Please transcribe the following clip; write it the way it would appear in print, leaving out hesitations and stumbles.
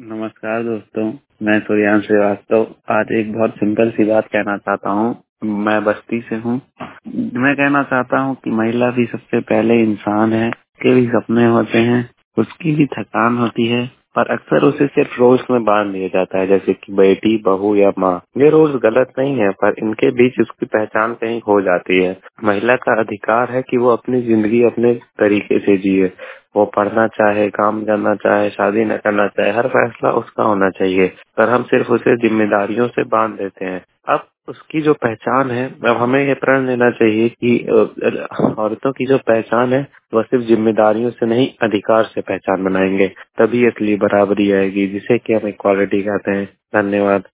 नमस्कार दोस्तों, मैं सूर्यान श्रीवास्तव आज एक बहुत सिंपल सी बात कहना चाहता हूँ। मैं बस्ती से हूँ। मैं कहना चाहता हूँ कि महिला भी सबसे पहले इंसान है, उसके भी सपने होते हैं, उसकी भी थकान होती है, पर अक्सर उसे सिर्फ रोल्स में बांध दिया जाता है, जैसे कि बेटी, बहू या माँ। ये रोल्स गलत नहीं है, पर इनके बीच उसकी पहचान कहीं खो जाती है। महिला का अधिकार है कि वो अपनी जिंदगी अपने तरीके से जिए। वो पढ़ना चाहे, काम करना चाहे, शादी न करना चाहे, हर फैसला उसका होना चाहिए। पर हम सिर्फ उसे जिम्मेदारियों से बांध देते हैं। अब उसकी जो पहचान है, अब हमें ये प्रण लेना चाहिए कि औरतों की जो पहचान है वह सिर्फ जिम्मेदारियों से नहीं, अधिकार से पहचान बनाएंगे। तभी असली बराबरी आएगी, जिसे कि हम इक्वालिटी कहते हैं। धन्यवाद।